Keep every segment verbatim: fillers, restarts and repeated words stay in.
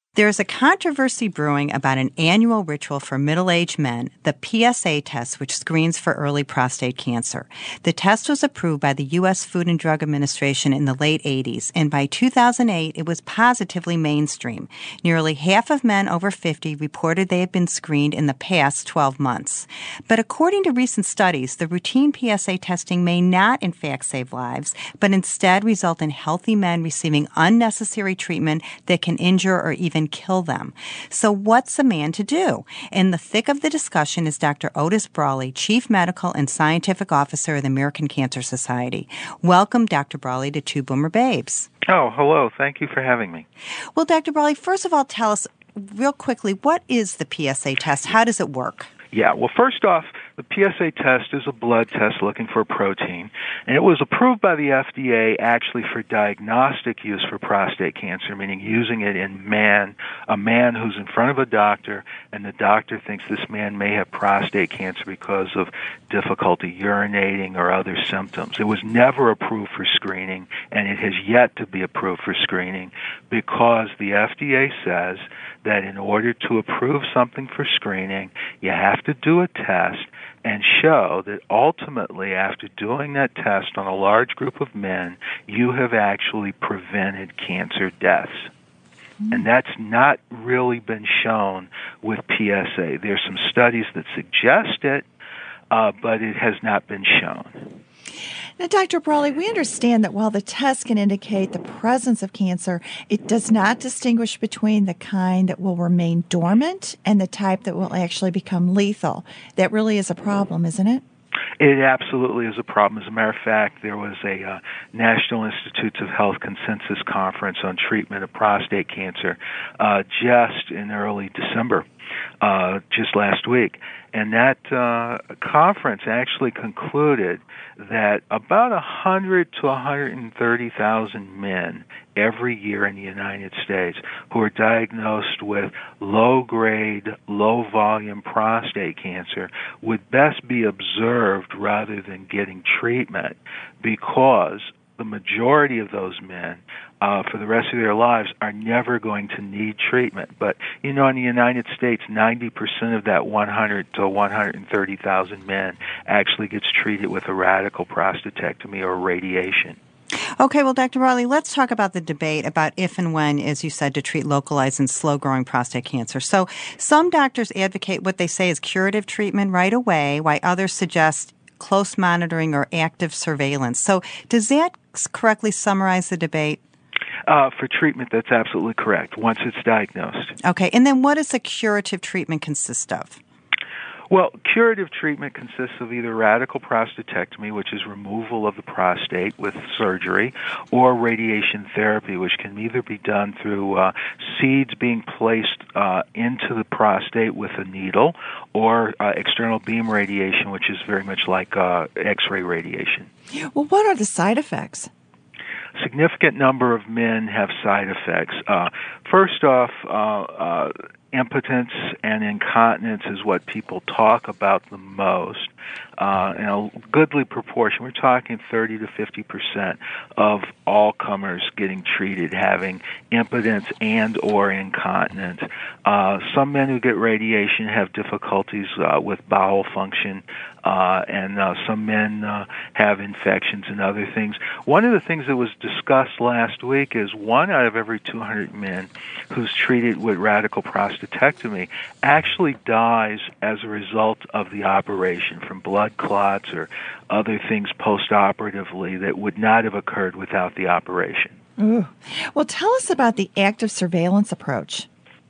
There's a controversy brewing about an annual ritual for middle-aged men, the P S A test, which screens for early prostate cancer. The test was approved by the U S Food and Drug Administration in the late eighties, and by two thousand eight, it was positively mainstream. Nearly half of men over fifty reported they had been screened in the past twelve months. But according to recent studies, the routine P S A testing may not, in fact, save lives, but instead result in healthy men receiving unnecessary treatment that can injure or even kill them. So what's a man to do? In the thick of the discussion is Doctor Otis Brawley, Chief Medical and Scientific Officer of the American Cancer Society. Welcome, Doctor Brawley, to Two Boomer Babes. Oh, hello. Thank you for having me. Well, Doctor Brawley, first of all, tell us real quickly, what is the P S A test? How does it work? Yeah, well, first off, the P S A test is a blood test looking for a protein, and it was approved by the F D A actually for diagnostic use for prostate cancer, meaning using it in man, a man who's in front of a doctor, and the doctor thinks this man may have prostate cancer because of difficulty urinating or other symptoms. It was never approved for screening, and it has yet to be approved for screening because the F D A says that in order to approve something for screening, you have to do a test and show that ultimately, after doing that test on a large group of men, you have actually prevented cancer deaths. Mm-hmm. And that's not really been shown with P S A. There's some studies that suggest it, uh, but it has not been shown. Now, Doctor Brawley, we understand that while the test can indicate the presence of cancer, it does not distinguish between the kind that will remain dormant and the type that will actually become lethal. That really is a problem, isn't it? It absolutely is a problem. As a matter of fact, there was a uh, National Institutes of Health Consensus Conference on treatment of prostate cancer uh, just in early December, uh, just last week. And that uh, conference actually concluded that about one hundred to one hundred thirty thousand men every year in the United States who are diagnosed with low-grade, low-volume prostate cancer would best be observed rather than getting treatment because the majority of those men, uh, for the rest of their lives, are never going to need treatment. But, you know, in the United States, ninety percent of that one hundred to one hundred thirty thousand men actually gets treated with a radical prostatectomy or radiation. Okay, well, Doctor Brawley, let's talk about the debate about if and when, as you said, to treat localized and slow-growing prostate cancer. So some doctors advocate what they say is curative treatment right away, while others suggest close monitoring or active surveillance. So does that correctly summarize the debate? Uh, for treatment, that's absolutely correct, once it's diagnosed. Okay, and then what does a curative treatment consist of? Well, curative treatment consists of either radical prostatectomy, which is removal of the prostate with surgery, or radiation therapy, which can either be done through uh, seeds being placed uh, into the prostate with a needle, or uh, external beam radiation, which is very much like uh, X-ray radiation. Well, what are the side effects? Significant number of men have side effects. Uh, first off, uh, uh, impotence and incontinence is what people talk about the most. Uh, in a goodly proportion, we're talking thirty to fifty percent of all comers getting treated having impotence and or incontinence. Uh, some men who get radiation have difficulties uh, with bowel function, uh, and uh, some men uh, have infections and other things. One of the things that was discussed last week is one out of every two hundred men who's treated with radical prostatectomy actually dies as a result of the operation from blood clots or other things post-operatively that would not have occurred without the operation. Ooh. Well, tell us about the active surveillance approach.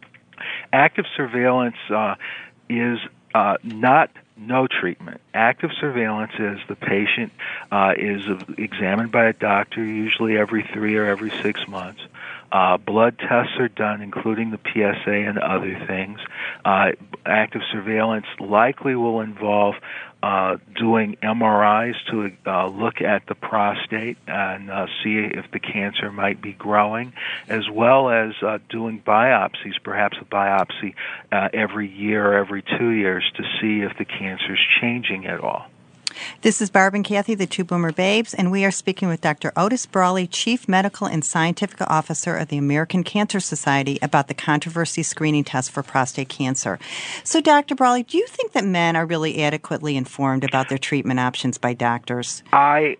Active surveillance uh, is uh, not no treatment. Active surveillance is the patient uh, is examined by a doctor usually every three or every six months. Uh, blood tests are done, including the P S A and other things. Uh, active surveillance likely will involve uh, doing M R Is to uh, look at the prostate and uh, see if the cancer might be growing, as well as uh, doing biopsies, perhaps a biopsy uh, every year or every two years to see if the cancer is changing at all. This is Barb and Kathy, the two Boomer Babes, and we are speaking with Doctor Otis Brawley, Chief Medical and Scientific Officer of the American Cancer Society, about the controversy screening test for prostate cancer. So, Doctor Brawley, do you think that men are really adequately informed about their treatment options by doctors? I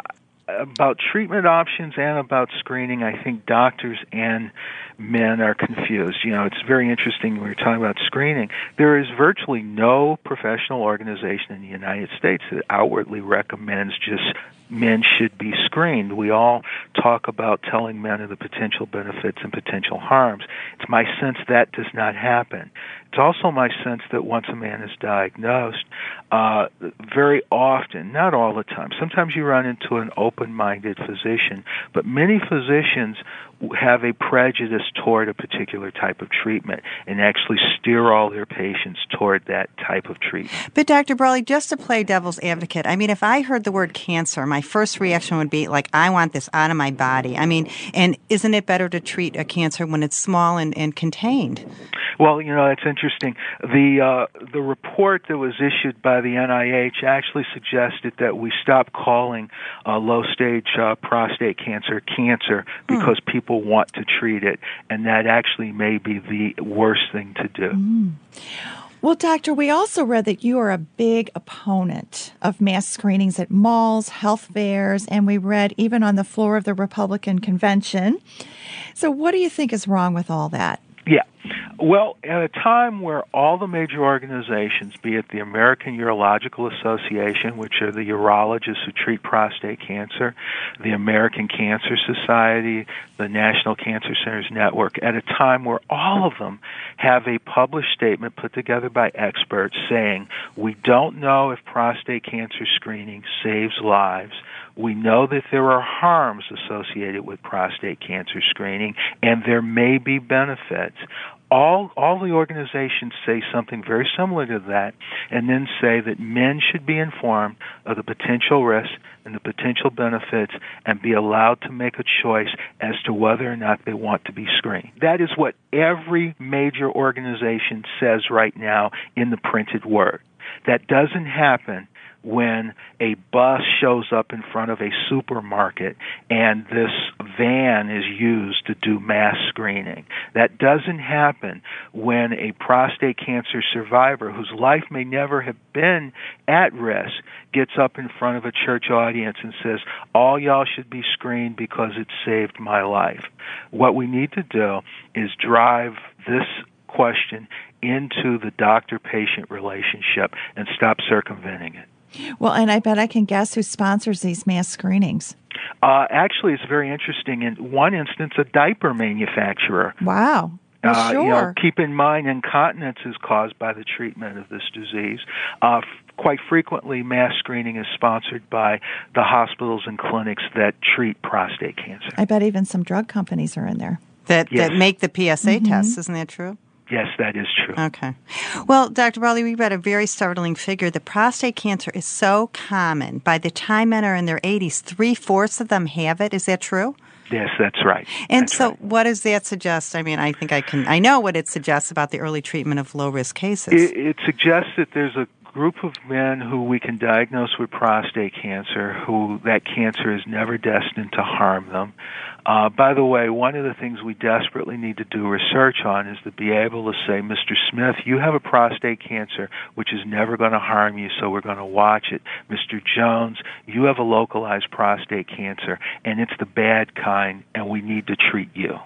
about treatment options and about screening, I think doctors and men are confused. You know, it's very interesting when we're talking about screening. There is virtually no professional organization in the United States that outwardly recommends just men should be screened. We all talk about telling men of the potential benefits and potential harms. It's my sense that does not happen. It's also my sense that once a man is diagnosed, uh, very often, not all the time, sometimes you run into an open-minded physician, but many physicians have a prejudice toward a particular type of treatment and actually steer all their patients toward that type of treatment. But Doctor Brawley, just to play devil's advocate, I mean, if I heard the word cancer, my first reaction would be like, I want this out of my body. I mean, and isn't it better to treat a cancer when it's small and, and contained? Well, you know, that's interesting. The uh, the report that was issued by the N I H actually suggested that we stop calling uh, low-stage uh, prostate cancer cancer because hmm. people want to treat it, and that actually may be the worst thing to do. Mm. Well, Doctor, we also read that you are a big opponent of mass screenings at malls, health fairs, and we read even on the floor of the Republican convention. So what do you think is wrong with all that? Yeah. Well, at a time where all the major organizations, be it the American Urological Association, which are the urologists who treat prostate cancer, the American Cancer Society, the National Cancer Centers Network, at a time where all of them have a published statement put together by experts saying, we don't know if prostate cancer screening saves lives. We know that there are harms associated with prostate cancer screening, and there may be benefits. All all the organizations say something very similar to that, and then say that men should be informed of the potential risks and the potential benefits and be allowed to make a choice as to whether or not they want to be screened. That is what every major organization says right now in the printed word. That doesn't happen when a bus shows up in front of a supermarket and this van is used to do mass screening. That doesn't happen when a prostate cancer survivor whose life may never have been at risk gets up in front of a church audience and says, all y'all should be screened because it saved my life. What we need to do is drive this question into the doctor-patient relationship and stop circumventing it. Well, and I bet I can guess who sponsors these mass screenings. Uh, actually, it's very interesting. In one instance, a diaper manufacturer. Wow. Well, uh, sure. You know, keep in mind, incontinence is caused by the treatment of this disease. Uh, f- quite frequently, mass screening is sponsored by the hospitals and clinics that treat prostate cancer. I bet even some drug companies are in there. That, yes. that make the P S A mm-hmm. tests, isn't that true? Yes, that is true. Okay. Well, Doctor Brawley, we read a very startling figure. The prostate cancer is so common. By the time men are in their eighties, three-fourths of them have it. Is that true? Yes, that's right. And that's so right. what does that suggest? I mean, I think I can, I know what it suggests about the early treatment of low-risk cases. It, it suggests that there's a group of men who we can diagnose with prostate cancer who that cancer is never destined to harm them. Uh, by the way, one of the things we desperately need to do research on is to be able to say, Mister Smith, you have a prostate cancer which is never going to harm you, so we're going to watch it. Mister Jones, you have a localized prostate cancer, and it's the bad kind, and we need to treat you.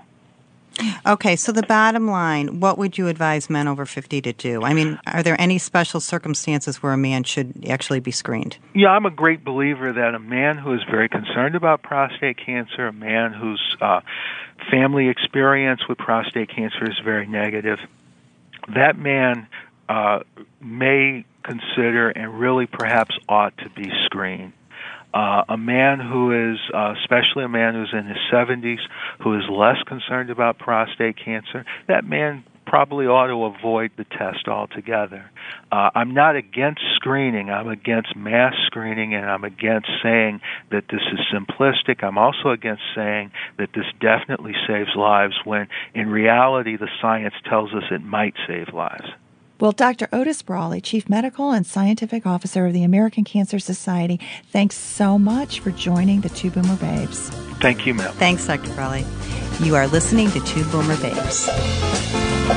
Okay, so the bottom line, what would you advise men over fifty to do? I mean, are there any special circumstances where a man should actually be screened? Yeah, I'm a great believer that a man who is very concerned about prostate cancer, a man whose uh, family experience with prostate cancer is very negative, that man uh, may consider and really perhaps ought to be screened. Uh, a man who is, uh, especially a man who's in his seventies, who is less concerned about prostate cancer, that man probably ought to avoid the test altogether. Uh, I'm not against screening. I'm against mass screening, and I'm against saying that this is simplistic. I'm also against saying that this definitely saves lives when, in reality, the science tells us it might save lives. Well, Doctor Otis Brawley, Chief Medical and Scientific Officer of the American Cancer Society, thanks so much for joining the Two Boomer Babes. Thank you, ma'am. Thanks, Doctor Brawley. You are listening to Two Boomer Babes.